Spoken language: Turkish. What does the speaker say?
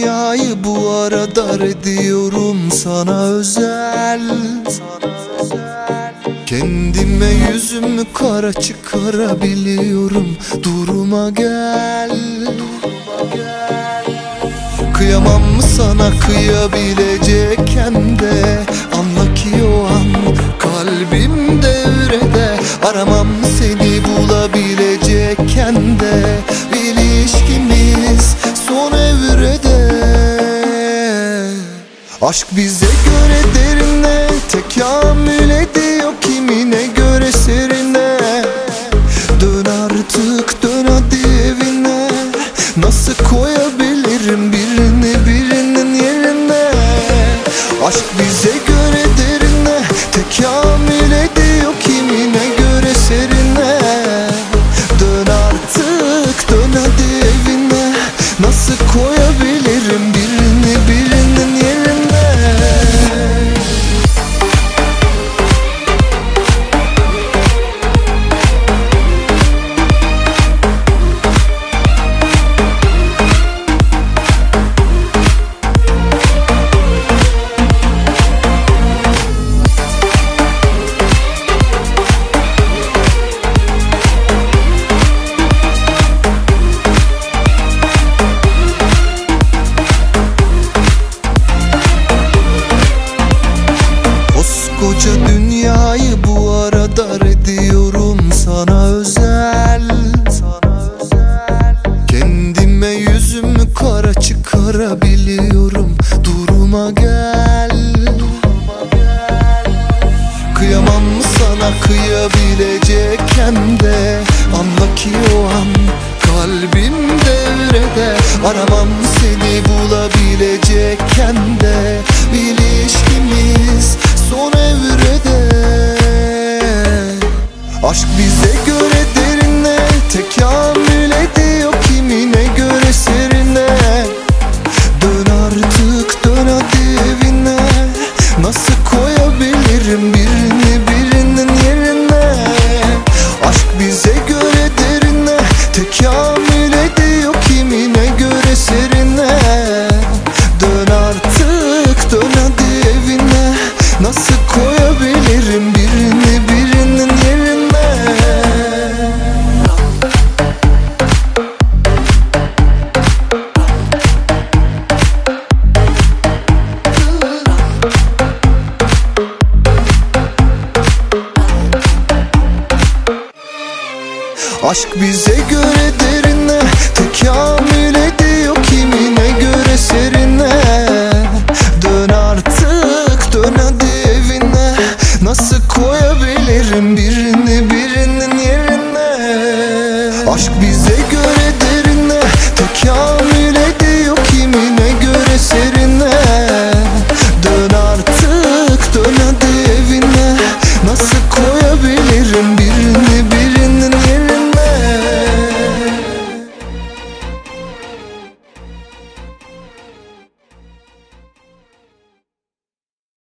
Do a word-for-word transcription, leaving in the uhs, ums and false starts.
dünyayı bu arada ediyorum sana özel. Kendime yüzümü kara çıkarabiliyorum. Duruma gel. Kıyamam mı sana kıyabilecekken de, anla ki o an kalbim devrede. Aramam seni bulabilecekken de, ilişkimiz son evrede. Aşk bize göre derine, tekamül ediyor kimine göre serine. Dön artık dön hadi evine, nasıl koyabilirim birini birinin yerine. Aşk bize göre derine, tekamül ediyor kimine göre serine. Dön artık dön hadi evine, nasıl koyabilirim birini birinin yerine. Koca dünyayı bu arada ediyorum sana özel. Kendime yüzümü kara çıkarabiliyorum. Duruma gel. Kıyamam mı sana kıyabilecekken de, anla ki o an kalbim devrede. Aramam seni bulabilecekken de, ilişkimiz son evrede. Aşk bize göre derine, tekamül ediyor kimine göre serine. Dön artık dön hadi evine, nasıl koyabilirim birini birinin yerine. Aşk bize göre derine, tekamül ediyor kimine göre serine. Dön artık dön hadi evine, nasıl koyabilirim birini birinin yerine. Aşk bize göre derine, tekamül ediyor kimine göre serine. Dön artık dön hadi evine, nasıl koyabilirim birini birinin yerine. Aşk bize göre derine, tekamül ediyor kimine göre serine. Dön artık dön hadi evine, nasıl koyabilirim